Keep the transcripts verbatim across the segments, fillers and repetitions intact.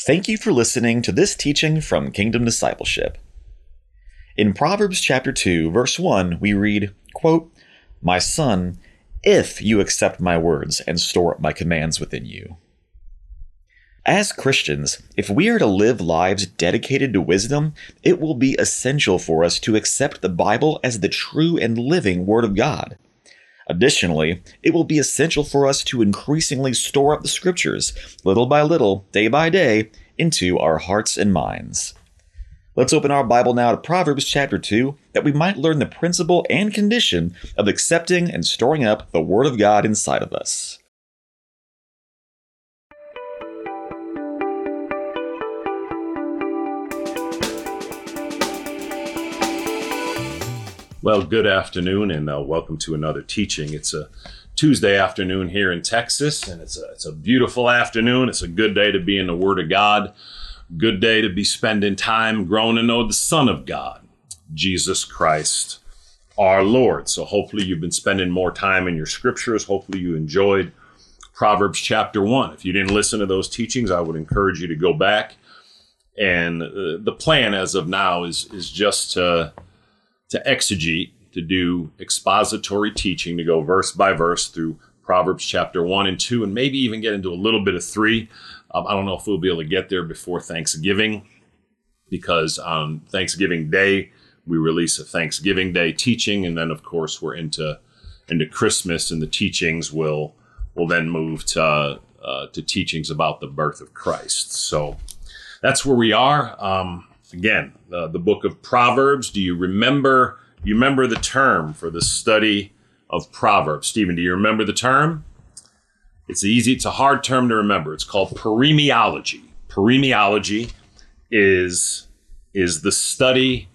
Thank you for listening to this teaching from Kingdom Discipleship. In Proverbs chapter two, verse one, we read, quote, "My son, if you accept my words and store up my commands within you." As Christians, if we are to live lives dedicated to wisdom, it will be essential for us to accept the Bible as the true and living Word of God. Additionally, it will be essential for us to increasingly store up the Scriptures, little by little, day by day, into our hearts and minds. Let's open our Bible now to Proverbs chapter two, that we might learn the principle and condition of accepting and storing up the Word of God inside of us. Well, good afternoon, and uh, welcome to another teaching. It's a Tuesday afternoon here in Texas, and it's a, it's a beautiful afternoon. It's a good day to be in the Word of God. Good day to be spending time growing to know the Son of God, Jesus Christ, our Lord. So hopefully you've been spending more time in your scriptures. Hopefully you enjoyed Proverbs chapter one. If you didn't listen to those teachings, I would encourage you to go back. And uh, the plan as of now is, is just to... to exegete, to do expository teaching, to go verse by verse through Proverbs chapter one and two, and maybe even get into a little bit of three. Um, I don't know if we'll be able to get there before Thanksgiving, because on Thanksgiving Day, we release a Thanksgiving Day teaching, and then, of course, we're into into Christmas, and the teachings will will then move to, uh, to teachings about the birth of Christ. So that's where we are. Um, Again, uh, the book of Proverbs. Do you remember, you remember the term for the study of Proverbs? Stephen, do you remember the term? It's easy, it's a hard term to remember. It's called paremiology. Paremiology is, is the study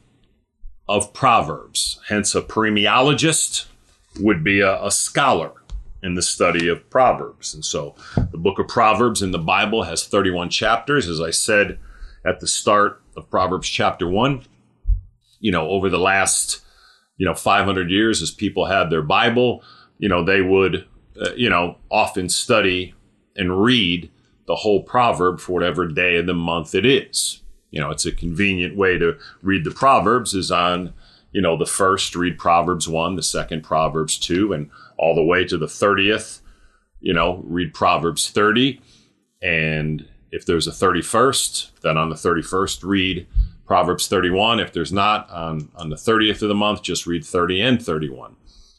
of Proverbs. Hence, a paremiologist would be a, a scholar in the study of Proverbs. And so the book of Proverbs in the Bible has thirty-one chapters. As I said at the start of Proverbs chapter one, you know, over the last, you know, five hundred years, as people had their Bible, you know, they would, uh, you know, often study and read the whole proverb for whatever day of the month it is. You know, it's a convenient way to read the Proverbs is on, you know, the first, read Proverbs one, the second, Proverbs two, and all the way to the thirtieth, you know, read Proverbs thirty. And if there's a thirty-first, then on the thirty-first, read Proverbs thirty-one. If there's not, on, on the thirtieth of the month, just read thirty and thirty-one.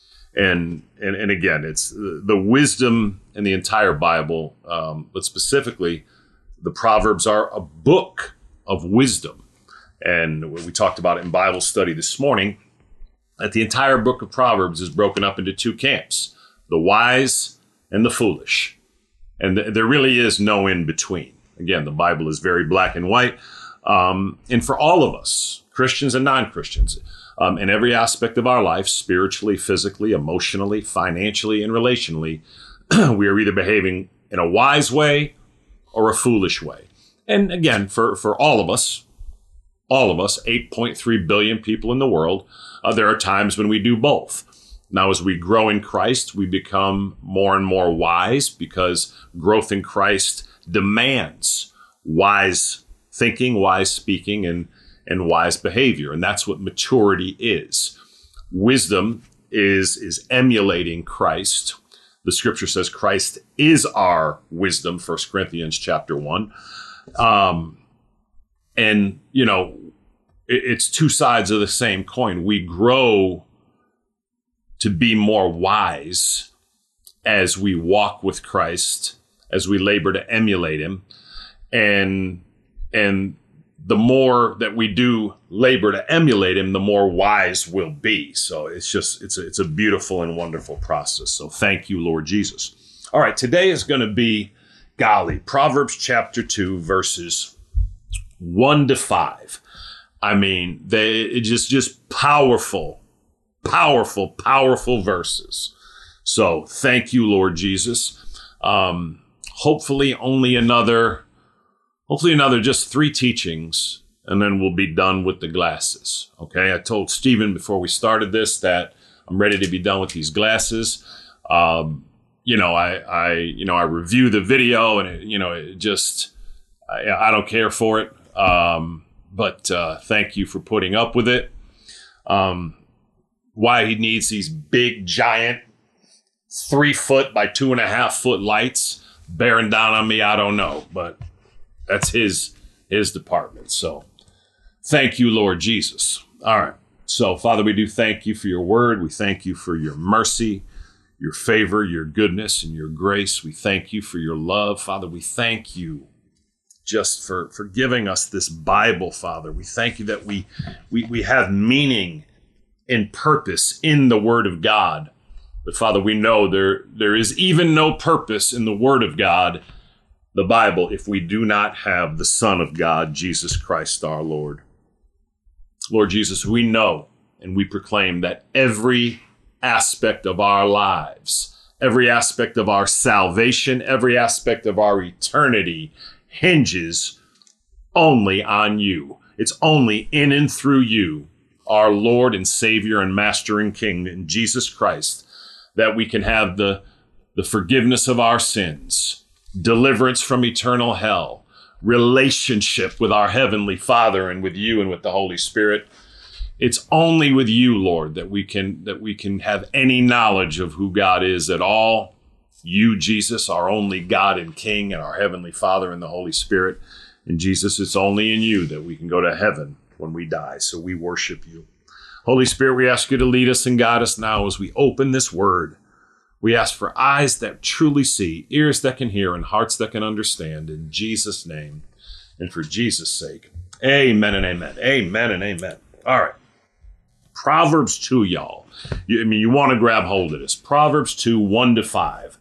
And and, and again, it's the wisdom in the entire Bible, um, but specifically, the Proverbs are a book of wisdom. And we talked about it in Bible study this morning, that the entire book of Proverbs is broken up into two camps, the wise and the foolish. And th- there really is no in between. Again, the Bible is very black and white. Um, and for all of us, Christians and non-Christians, um, in every aspect of our life, spiritually, physically, emotionally, financially, and relationally, we are either behaving in a wise way or a foolish way. And again, for, for all of us, all of us, eight point three billion people in the world, uh, there are times when we do both. Now, as we grow in Christ, we become more and more wise, because growth in Christ demands wise thinking, wise speaking, and, and wise behavior. And that's what maturity is. Wisdom is, is emulating Christ. The scripture says Christ is our wisdom, First Corinthians chapter one. Um, and, you know, it, it's two sides of the same coin. We grow to be more wise as we walk with Christ, as we labor to emulate him. And, and the more that we do labor to emulate him, the more wise we'll be. So it's just, it's a, it's a beautiful and wonderful process. So thank you, Lord Jesus. All right, today is going to be, golly, Proverbs chapter two, verses one to five. I mean, they it's just, just powerful, powerful, powerful verses. So thank you, Lord Jesus. Um, hopefully only another, hopefully another just three teachings, and then we'll be done with the glasses. Okay. I told Stephen before we started this that I'm ready to be done with these glasses. Um, you know, I, I, you know, I review the video, and it, you know, it just, I, I don't care for it. Um, but uh, thank you for putting up with it. Um, why he needs these big, giant, three foot by two and a half foot lights bearing down on me, I don't know. But that's his his department. So thank you, Lord Jesus. All right. So, Father, we do thank you for your word. We thank you for your mercy, your favor, your goodness, and your grace. We thank you for your love. Father, we thank you just for, for giving us this Bible, Father. We thank you that we, we, we have meaning and purpose in the Word of God. But, Father, we know there, there is even no purpose in the Word of God, the Bible, if we do not have the Son of God, Jesus Christ our Lord. Lord Jesus, we know and we proclaim that every aspect of our lives, every aspect of our salvation, every aspect of our eternity hinges only on you. It's only in and through you, our Lord and Savior and Master and King, in Jesus Christ, that we can have the, the forgiveness of our sins, deliverance from eternal hell, relationship with our Heavenly Father and with you and with the Holy Spirit. It's only with you, Lord, that we can that we can have any knowledge of who God is at all. You, Jesus, our only God and King, and our Heavenly Father and the Holy Spirit. And Jesus, it's only in you that we can go to heaven when we die. So we worship you. Holy Spirit, we ask you to lead us and guide us now as we open this word. We ask for eyes that truly see, ears that can hear, and hearts that can understand. In Jesus' name and for Jesus' sake. Amen and amen. Amen and amen. All right. Proverbs two, y'all. You, I mean, you want to grab hold of this. Proverbs two, one to five.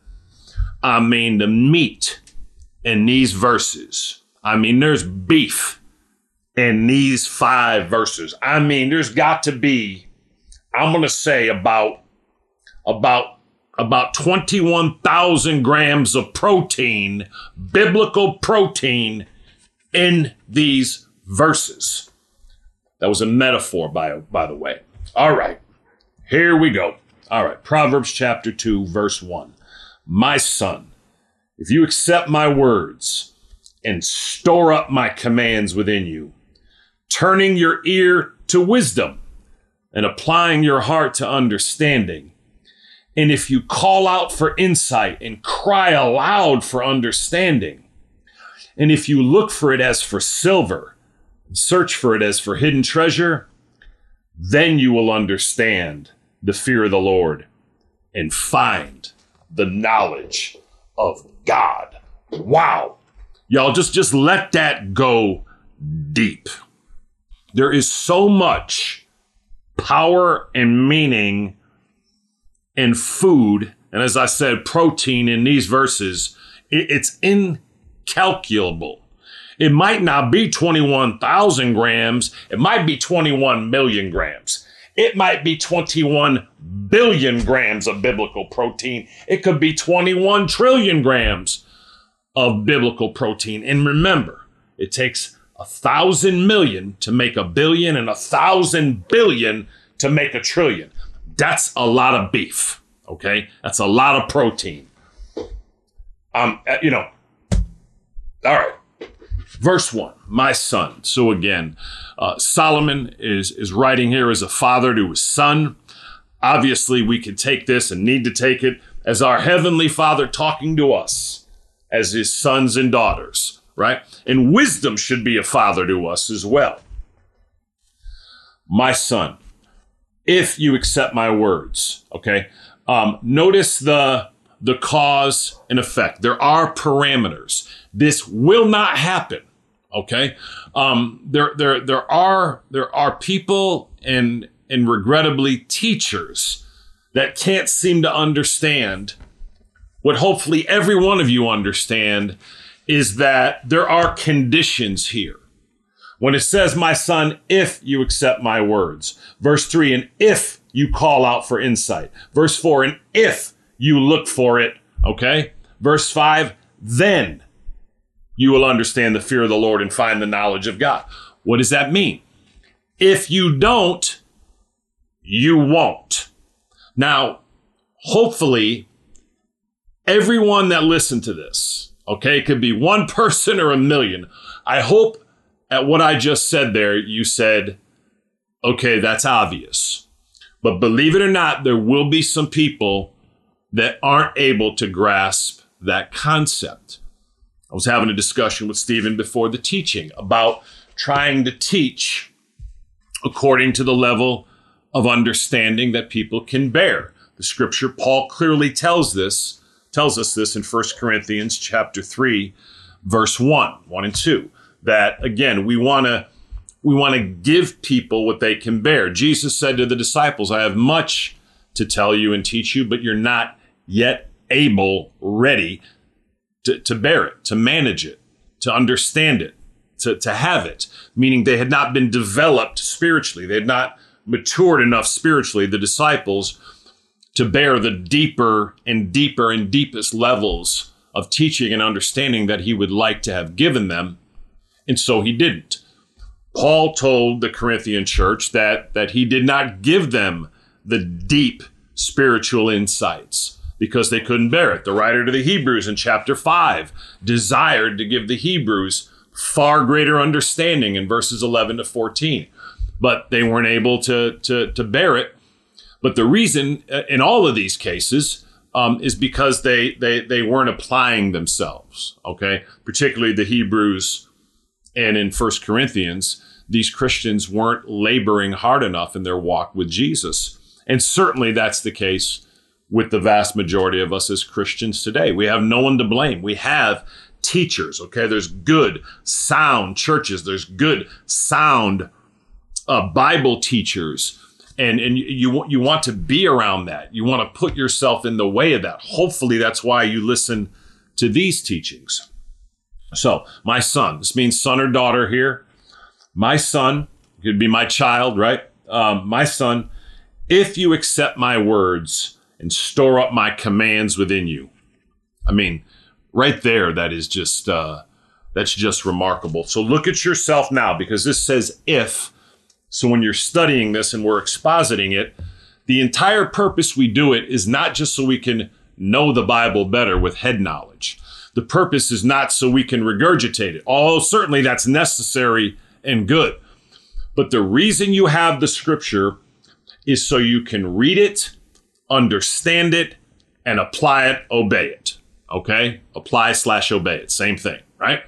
I mean, the meat in these verses. I mean, there's beef in these five verses. I mean, there's got to be, I'm going to say about, about, about twenty-one thousand grams of protein, biblical protein in these verses. That was a metaphor, by, by the way. All right, here we go. All right, Proverbs chapter two, verse one. My son, if you accept my words and store up my commands within you, turning your ear to wisdom and applying your heart to understanding, and if you call out for insight and cry aloud for understanding, and if you look for it as for silver, search for it as for hidden treasure, then you will understand the fear of the Lord and find the knowledge of God. Wow. Y'all, just, just let that go deep. There is so much power and meaning in food, and as I said, protein in these verses. It, it's incalculable. It might not be twenty-one thousand grams. It might be twenty-one million grams. It might be twenty-one billion grams of biblical protein. It could be twenty-one trillion grams of biblical protein. And remember, it takes a thousand million to make a billion and a thousand billion to make a trillion. That's a lot of beef, okay? That's a lot of protein. Um, you know, all right. Verse one, my son. So again, uh, Solomon is, is writing here as a father to his son. Obviously, we can take this and need to take it as our Heavenly Father talking to us as his sons and daughters, right? And wisdom should be a father to us as well. My son, if you accept my words, okay? Um, notice the, the cause and effect. There are parameters. This will not happen. Okay, um, there, there, there are, there are people and, and regrettably teachers that can't seem to understand what hopefully every one of you understand is that there are conditions here. When it says, my son, if you accept my words, verse three, and if you call out for insight, verse four, and if you look for it, okay, verse five, then you will understand the fear of the Lord and find the knowledge of God. What does that mean? If you don't, you won't. Now, hopefully, everyone that listened to this, Okay, it could be one person or a million. I hope at what I just said there, you said, okay, that's obvious. But believe it or not, there will be some people that aren't able to grasp that concept. I was having a discussion with Stephen before the teaching about trying to teach according to the level of understanding that people can bear. The scripture, Paul clearly tells this, tells us this in First Corinthians chapter three, verse one, one and two, that again, we want to we want to give people what they can bear. Jesus said to the disciples, I have much to tell you and teach you, but you're not yet able, ready to, to bear it, to manage it, to understand it, to, to have it, meaning they had not been developed spiritually. They had not matured enough spiritually, the disciples, to bear the deeper and deeper and deepest levels of teaching and understanding that he would like to have given them. And so he didn't. Paul told the Corinthian church that, that he did not give them the deep spiritual insights because they couldn't bear it. The writer to the Hebrews in chapter five desired to give the Hebrews far greater understanding in verses eleven to fourteen, but they weren't able to, to, to bear it. But the reason in all of these cases um, is because they, they, they weren't applying themselves, okay? Particularly the Hebrews and in First Corinthians, these Christians weren't laboring hard enough in their walk with Jesus. And certainly that's the case with the vast majority of us as Christians today. We have no one to blame. We have teachers, okay? There's good, sound churches. There's good, sound uh, Bible teachers. And, and you, you want to be around that. You want to put yourself in the way of that. Hopefully that's why you listen to these teachings. So, my son, this means son or daughter here. My son, could be my child, right? Um, my son, if you accept my words and store up my commands within you. I mean, right there, that is just, uh, that's just remarkable. So look at yourself now, because this says if. So when you're studying this and we're expositing it, the entire purpose we do it is not just so we can know the Bible better with head knowledge. The purpose is not so we can regurgitate it. Although certainly that's necessary and good. But the reason you have the scripture is so you can read it, understand it, and apply it, obey it. Okay? Apply slash obey it. Same thing, right?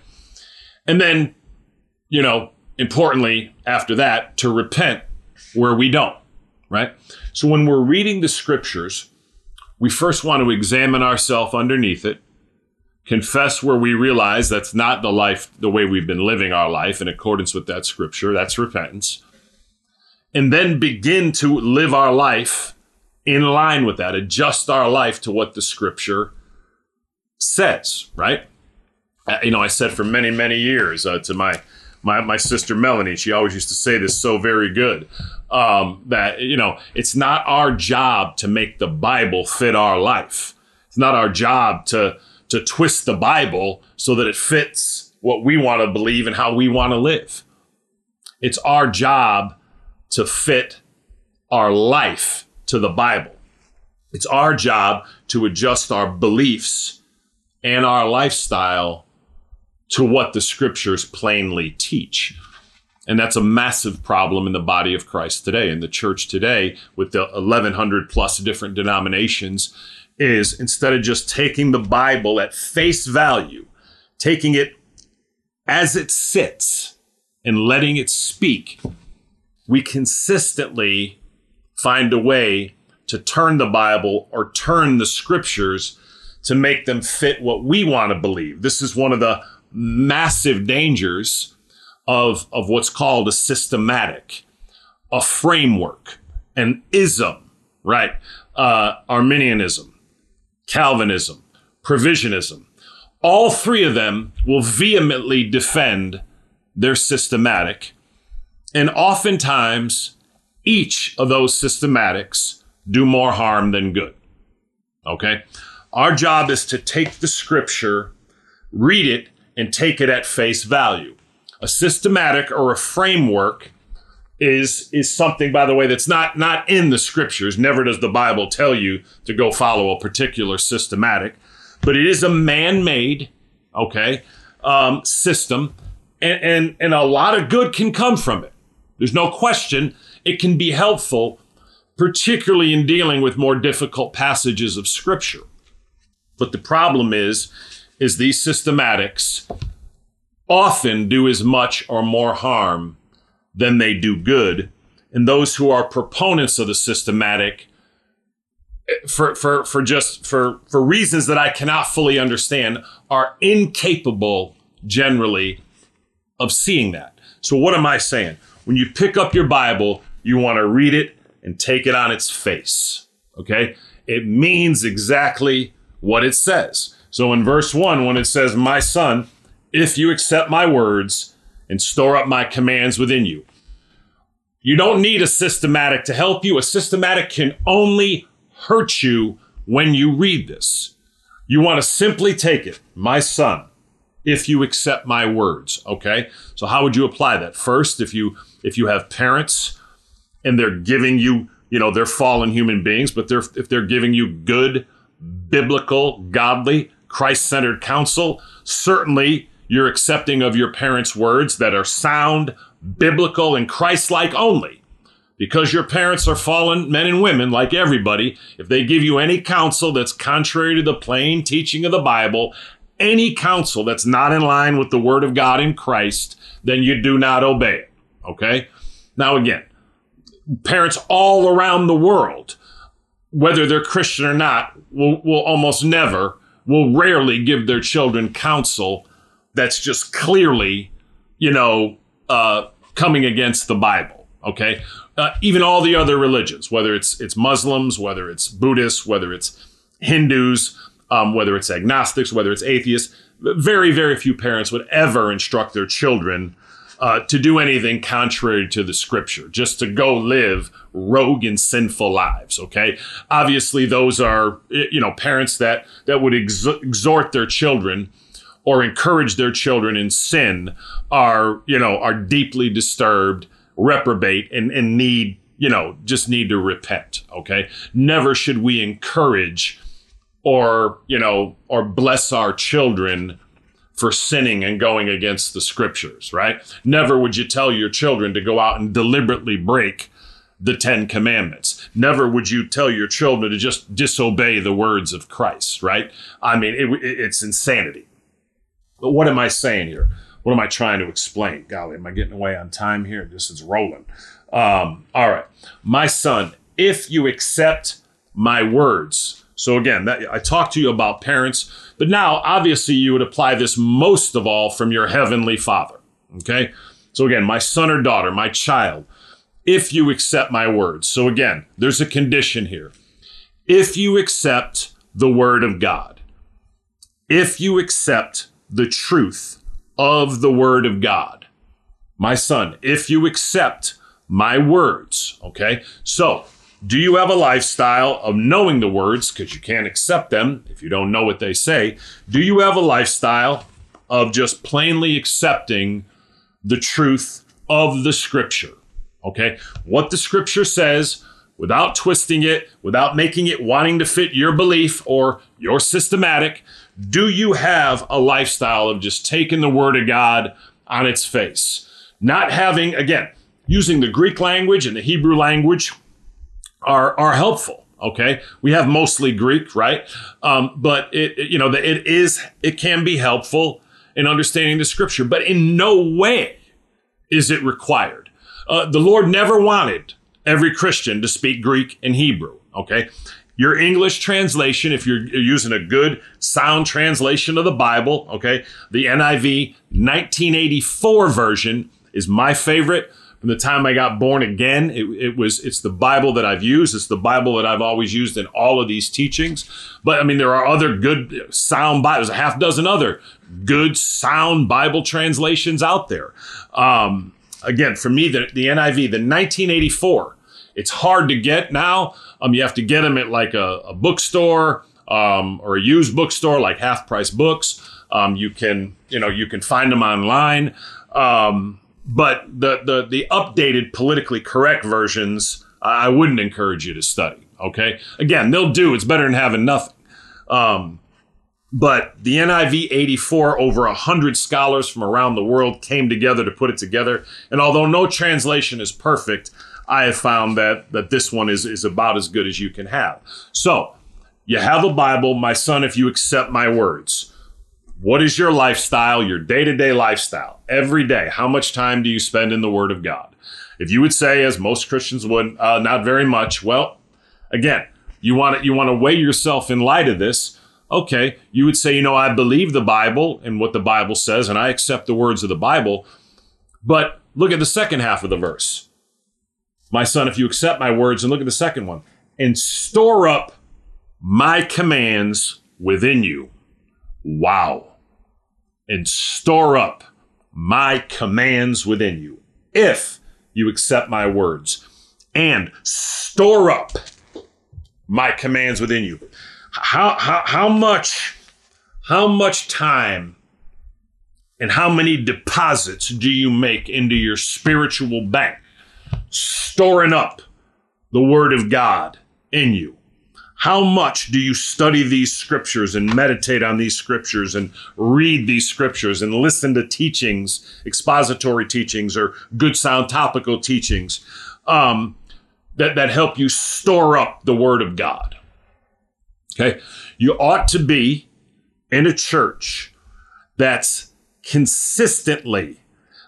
And then, you know, importantly, after that, to repent where we don't, right? So when we're reading the scriptures, we first want to examine ourselves underneath it, confess where we realize that's not the life, the way we've been living our life in accordance with that scripture. That's repentance. And then begin to live our life in line with that, adjust our life to what the scripture says, right? You know, I said for many, many years uh, to my, my my sister Melanie, she always used to say this so very good, um, that, you know, it's not our job to make the Bible fit our life. It's not our job to to twist the Bible so that it fits what we want to believe and how we want to live. It's our job to fit our life to the Bible. It's our job to adjust our beliefs and our lifestyle to what the scriptures plainly teach. And that's a massive problem in the body of Christ today, in the church today, with the eleven hundred plus different denominations, is instead of just taking the Bible at face value, taking it as it sits and letting it speak, we consistently find a way to turn the Bible or turn the scriptures to make them fit what we want to believe. This is one of the massive dangers of, of what's called a systematic, a framework, an ism, right? Uh, Arminianism, Calvinism, provisionism. All three of them will vehemently defend their systematic. And oftentimes, each of those systematics do more harm than good. Okay? Our job is to take the scripture, read it, and take it at face value. A systematic or a framework is, is something, by the way, that's not, not in the scriptures. Never does the Bible tell you to go follow a particular systematic, but it is a man-made, okay, um, system, and, and, and a lot of good can come from it. There's no question it can be helpful, particularly in dealing with more difficult passages of Scripture. But the problem is, is these systematics often do as much or more harm than they do good. And those who are proponents of the systematic, for for for just for for reasons that I cannot fully understand, are incapable generally of seeing that. So what am I saying? When you pick up your Bible, you want to read it and take it on its face. Okay? It means exactly what it says. So in verse one, when it says, "My son, if you accept my words and store up my commands within you," you don't need a systematic to help you. A systematic can only hurt you when you read this. You want to simply take it, "My son, if you accept my words." Okay? So how would you apply that? First, if you if you have parents and they're giving you, you know, they're fallen human beings, but they're if they're giving you good, biblical, godly, Christ-centered counsel, certainly you're accepting of your parents' words that are sound, biblical, and Christ-like only. Because your parents are fallen men and women like everybody, if they give you any counsel that's contrary to the plain teaching of the Bible, any counsel that's not in line with the Word of God in Christ, then you do not obey it. Okay? Now again, parents all around the world, whether they're Christian or not, will, will almost never, will rarely give their children counsel that's just clearly, you know, uh, coming against the Bible. Okay? Uh, even all the other religions, whether it's it's Muslims, whether it's Buddhists, whether it's Hindus, um, whether it's agnostics, whether it's atheists, very, very few parents would ever instruct their children uh, to do anything contrary to the Scripture, just to go live rogue and sinful lives. Okay, obviously those are, you know, parents that that would ex- exhort their children or encourage their children in sin are, you know, are deeply disturbed, reprobate, and, and need, you know, just need to repent. Okay, never should we encourage or, you know, or bless our children for sinning and going against the Scriptures, right? Never would you tell your children to go out and deliberately break the Ten Commandments. Never would you tell your children to just disobey the words of Christ, right? I mean, it, it, it's insanity. But what am I saying here? What am I trying to explain? Golly, am I getting away on time here? This is rolling. Um, all right. "My son, if you accept my words." So again, that, I talked to you about parents, but now obviously you would apply this most of all from your heavenly Father. Okay? So again, my son or daughter, my child, if you accept my words. So again, there's a condition here. If you accept the word of God, if you accept the truth of the word of God, my son, if you accept my words, okay? So, do you have a lifestyle of knowing the words, because you can't accept them if you don't know what they say? Do you have a lifestyle of just plainly accepting the truth of the Scripture? Okay? What the Scripture says, without twisting it, without making it wanting to fit your belief or your systematic. Do you have a lifestyle of just taking the Word of God on its face? Not having, again, using the Greek language and the Hebrew language are are helpful. Okay, we have mostly Greek, right? Um, but it, it you know it is it can be helpful in understanding the Scripture, but in no way is it required. Uh, the Lord never wanted every Christian to speak Greek and Hebrew. Okay, your English translation, if you're using a good sound translation of the Bible, okay, the N I V nineteen eighty-four version is my favorite. From the time I got born again, it, it was, it's the Bible that I've used. It's the Bible that I've always used in all of these teachings. But I mean, there are other good sound Bibles, a half dozen other good sound Bible translations out there. Um, again, for me, the, the N I V, the nineteen eighty-four, it's hard to get now. Um, you have to get them at like a, a bookstore um, or a used bookstore like Half Price Books. Um, you can, you know, you can find them online. Um, But the, the the updated politically correct versions, I wouldn't encourage you to study, okay? Again, they'll do. It's better than having nothing. Um, But the N I V eighty-four, over one hundred scholars from around the world came together to put it together. And although no translation is perfect, I have found that, that this one is, is about as good as you can have. So, you have a Bible, my son, if you accept my words. What is your lifestyle, your day-to-day lifestyle? Every day, how much time do you spend in the Word of God? If you would say, as most Christians would, uh, not very much, well, again, you want to you want to weigh yourself in light of this. Okay, you would say, you know, I believe the Bible and what the Bible says, and I accept the words of the Bible. But look at the second half of the verse. My son, if you accept my words, and look at the second one, and store up my commands within you. Wow. And store up my commands within you, if you accept my words, and store up my commands within you. How, how, how much, how much time and how many deposits do you make into your spiritual bank, storing up the Word of God in you? How much do you study these scriptures and meditate on these scriptures and read these scriptures and listen to teachings, expository teachings or good sound topical teachings um, that, that help you store up the Word of God? Okay, you ought to be in a church that's consistently,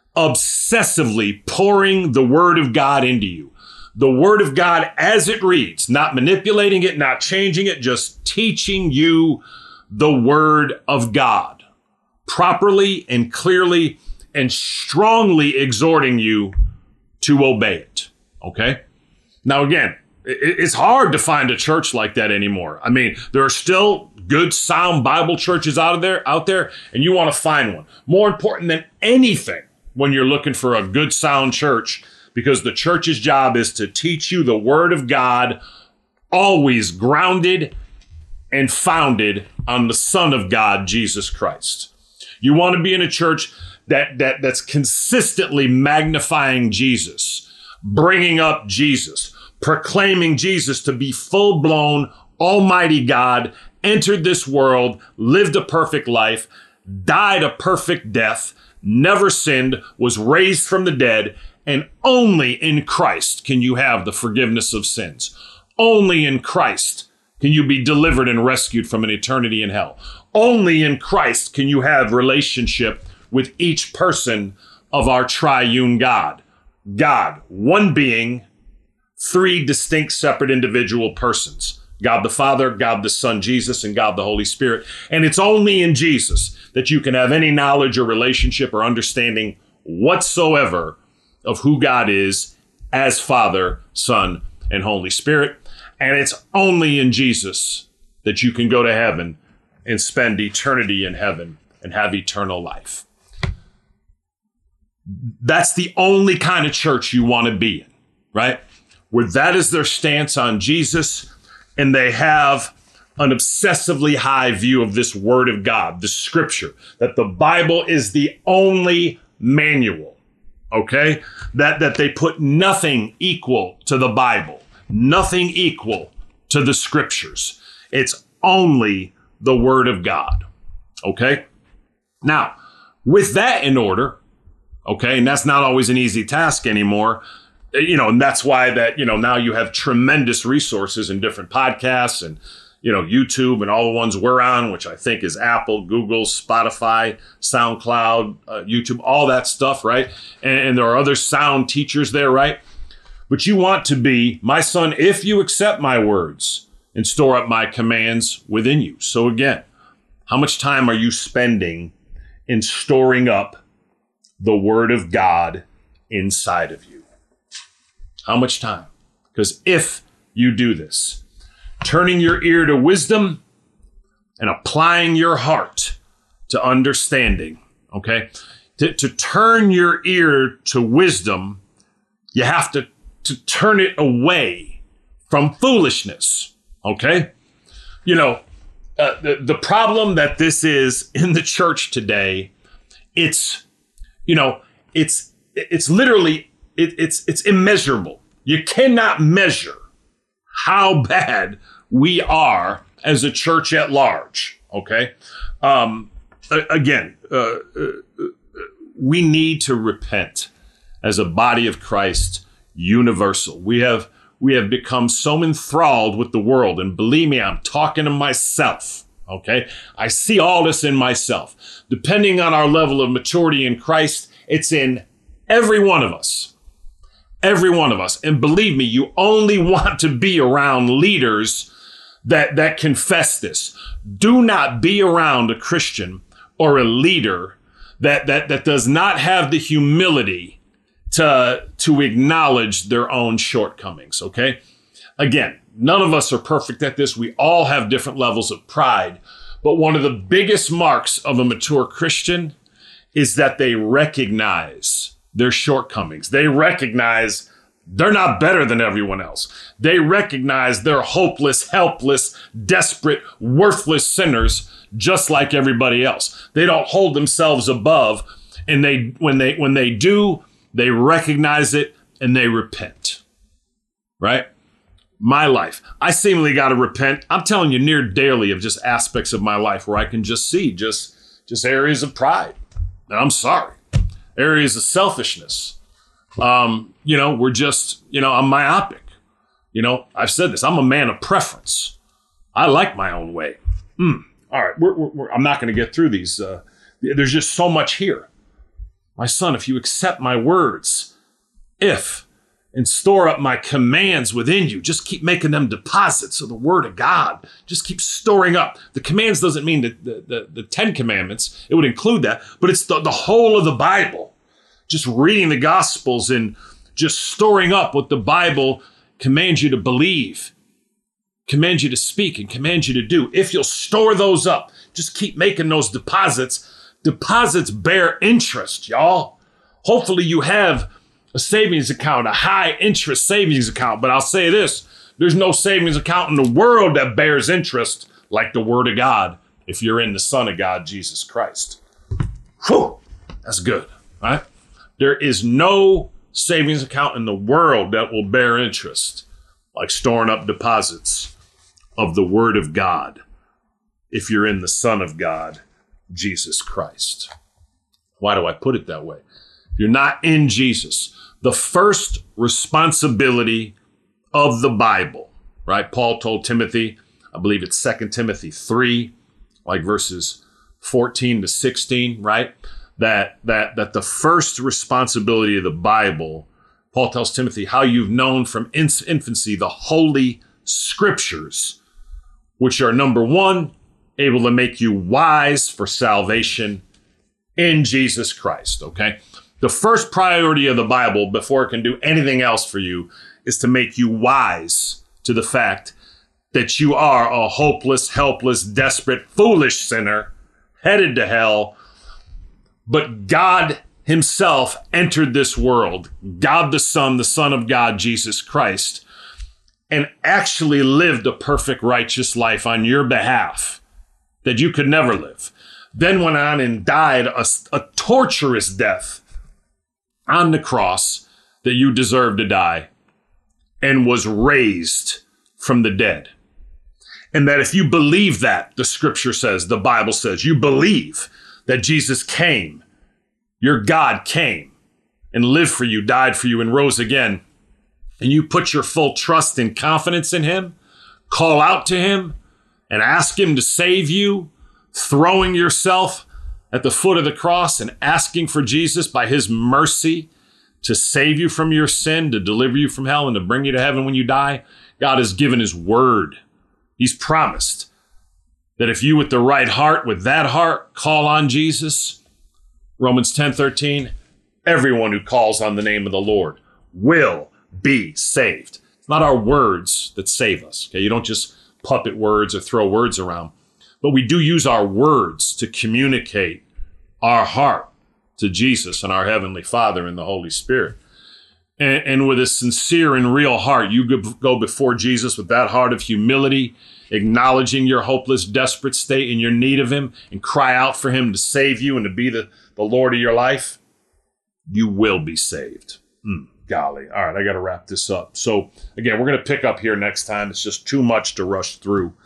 obsessively pouring the Word of God into you. The Word of God as it reads, not manipulating it, not changing it, just teaching you the Word of God properly and clearly and strongly exhorting you to obey it. Okay? Now, again, it's hard to find a church like that anymore. I mean, there are still good, sound Bible churches out there, out there, and you want to find one. More important than anything when you're looking for a good, sound church, because the church's job is to teach you the Word of God, always grounded and founded on the Son of God, Jesus Christ. You want to be in a church that, that that's consistently magnifying Jesus, bringing up Jesus, proclaiming Jesus to be full-blown, almighty God, entered this world, lived a perfect life, died a perfect death, never sinned, was raised from the dead, and only in Christ can you have the forgiveness of sins. Only in Christ can you be delivered and rescued from an eternity in hell. Only in Christ can you have relationship with each person of our triune God. God, one being, three distinct, separate individual persons. God the Father, God the Son, Jesus, and God the Holy Spirit. And it's only in Jesus that you can have any knowledge or relationship or understanding whatsoever of who God is as Father, Son, and Holy Spirit. And it's only in Jesus that you can go to heaven and spend eternity in heaven and have eternal life. That's the only kind of church you want to be in, right? Where that is their stance on Jesus, and they have an obsessively high view of this Word of God, the Scripture, that the Bible is the only manual. Okay, that, that they put nothing equal to the Bible, nothing equal to the Scriptures. It's only the Word of God. Okay, now with that in order, okay, and that's not always an easy task anymore, you know, and that's why that, you know, now you have tremendous resources in different podcasts and, you know, YouTube and all the ones we're on, which I think is Apple, Google, Spotify, SoundCloud, uh, YouTube, all that stuff, right? And, and there are other sound teachers there, right? But you want to be, my son, if you accept my words and store up my commands within you. So again, how much time are you spending in storing up the Word of God inside of you? How much time? Because if you do this, turning your ear to wisdom and applying your heart to understanding, okay? To, to turn your ear to wisdom, you have to, to turn it away from foolishness, okay? You know, uh, the, the problem that this is in the church today, it's, you know, it's, it's literally, it, it's, it's immeasurable. You cannot measure how bad we are as a church at large, Okay. Um, again, uh, uh, we need to repent as a body of Christ, universal. We have we have become so enthralled with the world, and believe me, I'm talking to myself. Okay, I see all this in myself. Depending on our level of maturity in Christ, it's in every one of us. Every one of us. And believe me, you only want to be around leaders that, that confess this. Do not be around a Christian or a leader that, that, that does not have the humility to, to acknowledge their own shortcomings, okay? Again, none of us are perfect at this. We all have different levels of pride. But one of the biggest marks of a mature Christian is that they recognize their shortcomings. They recognize they're not better than everyone else. They recognize they're hopeless, helpless, desperate, worthless sinners just like everybody else. They don't hold themselves above, and they when they when they do, they recognize it and they repent. Right? My life. I seemingly got to repent. I'm telling you, near daily of just aspects of my life where I can just see just, just areas of pride. And I'm sorry. Areas of selfishness. Um, you know, we're just, you know, I'm myopic. You know, I've said this. I'm a man of preference. I like my own way. Mm. All right. We're, we're, we're, I'm not going to get through these. Uh, there's just so much here. My son, if you accept my words, if... and store up my commands within you. Just keep making them deposits of the word of God. Just keep storing up. The commands doesn't mean the, the, the, the Ten Commandments. It would include that, but it's the, the whole of the Bible. Just reading the Gospels and just storing up what the Bible commands you to believe, commands you to speak, and commands you to do. If you'll store those up, just keep making those deposits. Deposits bear interest, y'all. Hopefully you have a savings account, a high interest savings account. But I'll say this, there's no savings account in the world that bears interest like the word of God if you're in the Son of God, Jesus Christ. Whew, that's good, right? There is no savings account in the world that will bear interest like storing up deposits of the word of God if you're in the Son of God, Jesus Christ. Why do I put it that way? If you're not in Jesus, the first responsibility of the Bible, right? Paul told Timothy, I believe it's Second Timothy three, like verses fourteen to sixteen, right? That, that, that the first responsibility of the Bible, Paul tells Timothy, how you've known from infancy the holy scriptures, which are, number one, able to make you wise for salvation in Jesus Christ, okay? The first priority of the Bible, before it can do anything else for you, is to make you wise to the fact that you are a hopeless, helpless, desperate, foolish sinner headed to hell. But God himself entered this world, God the Son, the Son of God, Jesus Christ, and actually lived a perfect, righteous life on your behalf that you could never live. Then went on and died a, a torturous death on the cross that you deserved to die, and was raised from the dead. And that if you believe that, the scripture says, the Bible says, you believe that Jesus came, your God came and lived for you, died for you, and rose again, and you put your full trust and confidence in him, call out to him and ask him to save you, throwing yourself at the foot of the cross and asking for Jesus by his mercy to save you from your sin, to deliver you from hell, and to bring you to heaven when you die. God has given his word. He's promised that if you with the right heart, with that heart, call on Jesus, Romans ten thirteen, everyone who calls on the name of the Lord will be saved. It's not our words that save us. Okay, you don't just puppet words or throw words around. But we do use our words to communicate our heart to Jesus and our Heavenly Father and the Holy Spirit. And, and with a sincere and real heart, you go before Jesus with that heart of humility, acknowledging your hopeless, desperate state and your need of him, and cry out for him to save you and to be the, the Lord of your life. You will be saved. Mm, golly. All right, I got to wrap this up. So again, we're going to pick up here next time. It's just too much to rush through.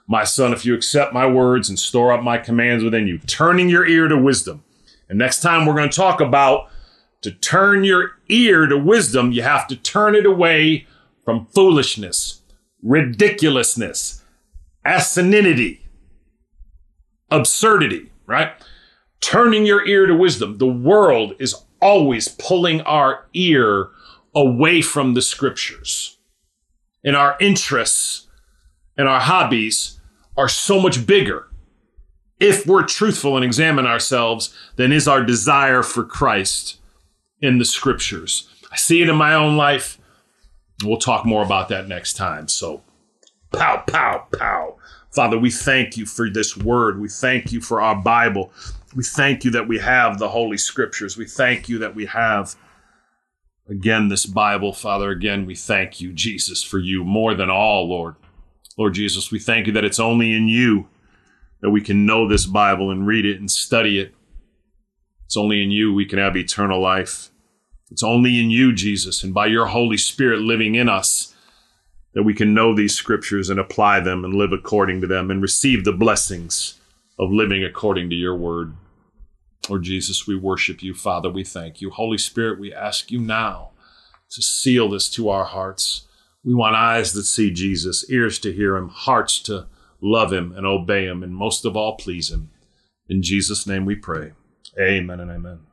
My son, if you accept my words and store up my commands within you, turning your ear to wisdom. And next time we're going to talk about to turn your ear to wisdom, you have to turn it away from foolishness, ridiculousness, asininity, absurdity, right? Turning your ear to wisdom. The world is always pulling our ear away from the scriptures. And our interests and our hobbies are so much bigger, if we're truthful and examine ourselves, than is our desire for Christ in the scriptures. I see it in my own life. We'll talk more about that next time. So, pow, pow, pow. Father, we thank you for this word. We thank you for our Bible. We thank you that we have the Holy Scriptures. We thank you that we have, again, this Bible. Father, again, we thank you, Jesus, for you more than all, Lord. Lord Jesus, we thank you that it's only in you that we can know this Bible and read it and study it. It's only in you we can have eternal life. It's only in you, Jesus, and by your Holy Spirit living in us that we can know these scriptures and apply them and live according to them and receive the blessings of living according to your word. Lord Jesus, we worship you. Father, we thank you. Holy Spirit, we ask you now to seal this to our hearts. We want eyes that see Jesus, ears to hear him, hearts to love him and obey him, and most of all, please him. In Jesus' name we pray. Amen and amen.